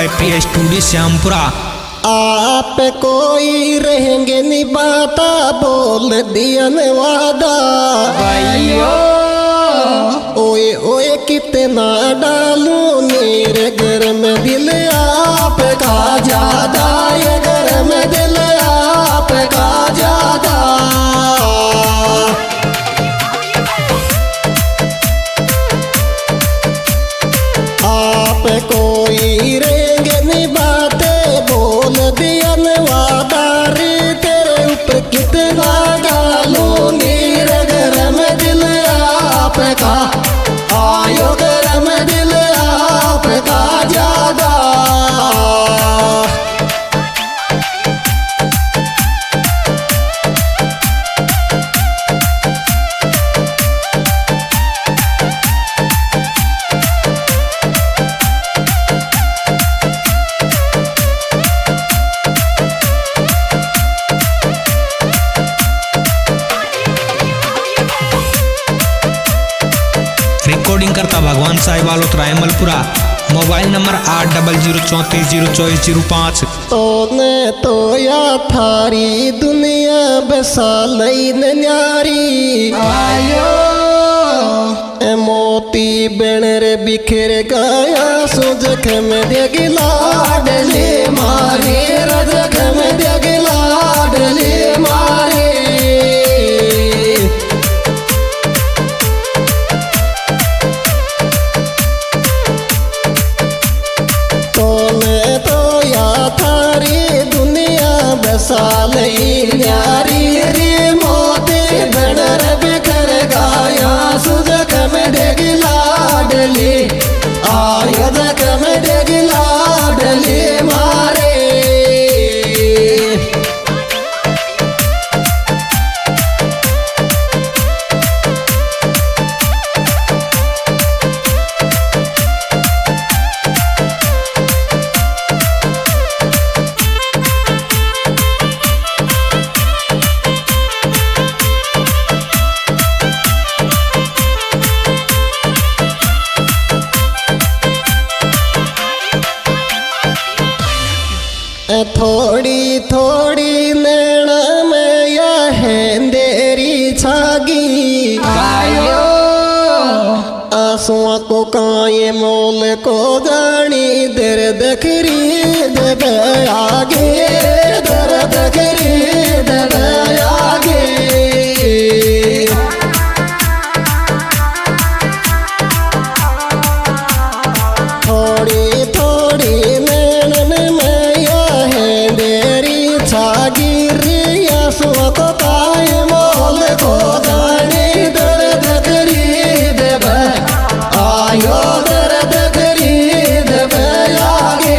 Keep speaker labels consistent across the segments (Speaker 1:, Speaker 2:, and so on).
Speaker 1: By P studio Shyampura.
Speaker 2: आप कोई रहेंगे निभाता बोल दिया न वादा
Speaker 3: भाइयों।
Speaker 2: ओए ओए कितना डालू मेरे घर में दिल आपका ज्यादा, ये घर में दिल आपका ज्यादा। आप कोई रहेंगे निभाते बोल दिया न वादा रे, तेरे ऊपर कितना डालू मेरे घर में दिल आपका, आयो घर में दिल आपका ज्यादा।
Speaker 1: रिकॉर्डिंग करता भगवान साहिब वालोत रायमलपुरा। Mobile number 8034044005।
Speaker 2: तोने तो या थारी दुनिया बसा लई न न्यारी,
Speaker 3: आयो
Speaker 2: ए मोती बेणर बिखर गया सुजख में देगी लाडली मारे, रजख में देगी लाडली मारे। सालई न्यारी रे मोती बेणर बिखर गाया सुजख में देगी लाडली, आयुधक में देगी लाडली मारे। थोड़ी थोड़ी नैना में या है अंधेरी छागी,
Speaker 3: भाइयों।
Speaker 2: आंसुओं को काये मोल को जानी दर्द खरीद दे आगे, दर्द खरीद दे आगे। थोड़ी थोड़ी नैनन में या है देरी छागी, आंसुओं को काये मोल को जानी दर्द खरीद दे आयो, दर्द खरीद दे आगे।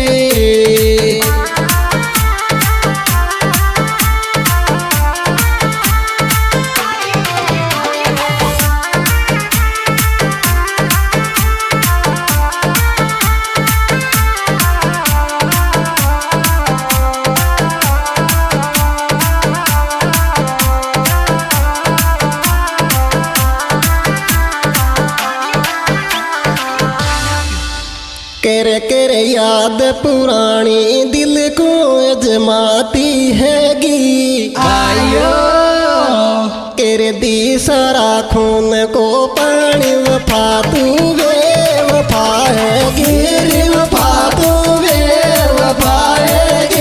Speaker 2: कर याद पुरानी दिल को अजमाती हैगी,
Speaker 3: आयो
Speaker 2: कर दी सारा खून को पानी वफा तू बेवफा हैगी, वफा तू बेवफा हैगी।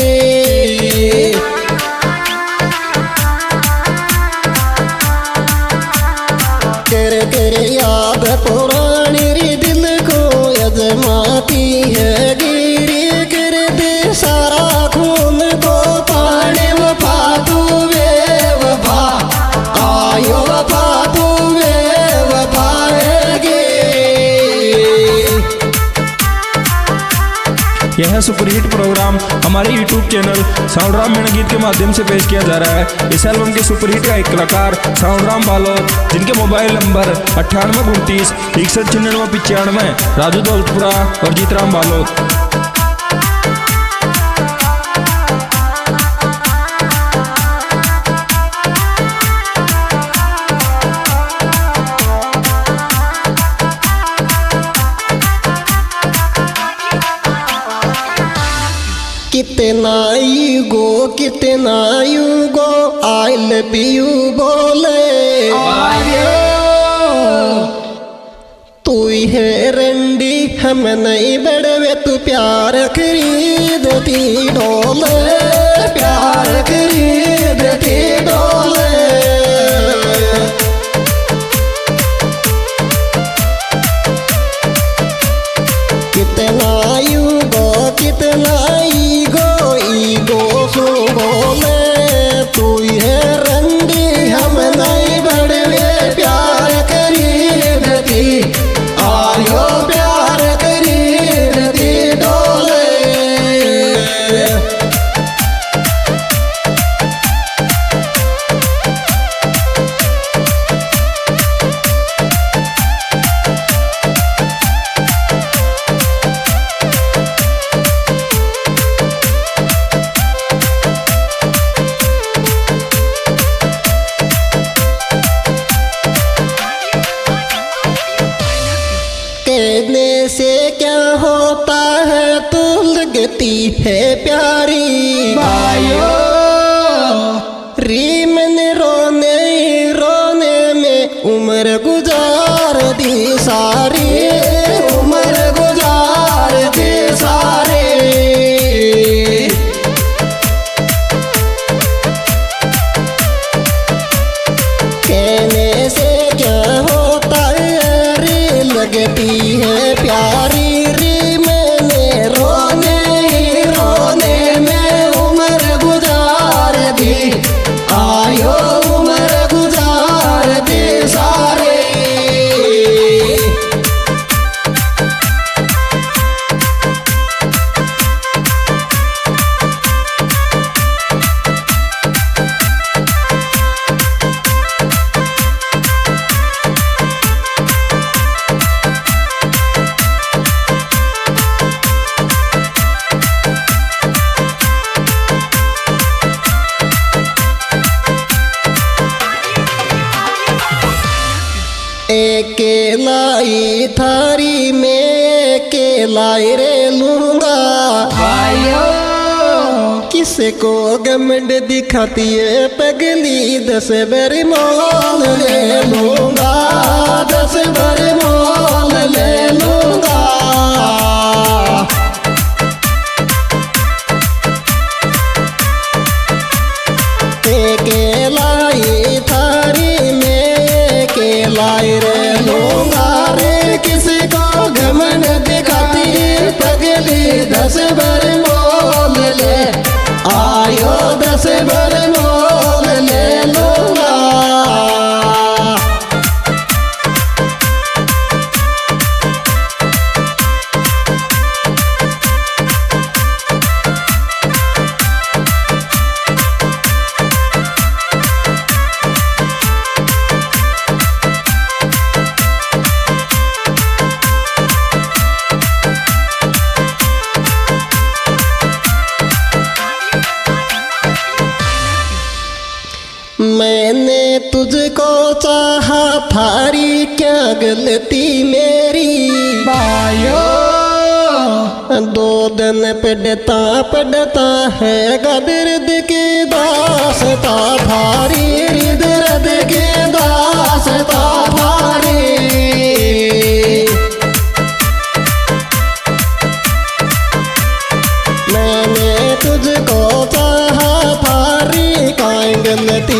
Speaker 2: कर याद पुरानी रे दिल को अजमाती है गिरी, कर दे सारा खून को पानी वफा तू बेवफा, आयो वफा तू बेवफा हैगी।
Speaker 4: यह सुपरहिट प्रोग्राम हमारे YouTube चैनल साउंडराम मेण गीत के माध्यम से पेश किया जा रहा है। इस एल्बम के सुपरहिट गायक कलाकार साउंडराम बालोद, जिनके मोबाइल नंबर 9829 61 99 95, राजू दौलतपुरा और जीतराम बालोद।
Speaker 2: कितना यू गो आई लव यू बोले तू है रंडी हम नहीं बड़वे तू प्यार खरीदती डोले प्यार खरीदती डोले कितना यू गो कितना ईगो सो बोले तू है रंडी हम नहीं बड़वे प्यार खरीदती आयो प्यार खरीदती डोले कहने से क्या होता है तू लगती है प्यारी
Speaker 3: भाइयों
Speaker 2: री मैंने रोने रोने में उम्र गुजार दी सारी उम्र गुजार दी सारी कहने से क्या होता है रे लगती है प्यारी रे मैंने रोने रोने में उम्र गुजार दी आयो उम्र गुजार दी सारे अकेलाई थारी में अकेलाई रे लूंगा
Speaker 3: भाइयों
Speaker 2: किसे को गमंड दिखाती है पगली 10 बार मोल ले लूंगा 10 बार मोल ले लूंगा अकेलाई थारी में अकेलाई रे लूंगा रे किसी को घमंड दिखाती पगली 10 बार मोल ले आयो 10 बार मोल ले लूंगा मैंने तुझको चाहा थारी क्या गलती मेरी
Speaker 3: भाइयों
Speaker 2: 2 दिन पढ़ता है गदर्द के दासता थारी दर्द के दासता थारी मैंने तुझको चाहा थारी काय गलती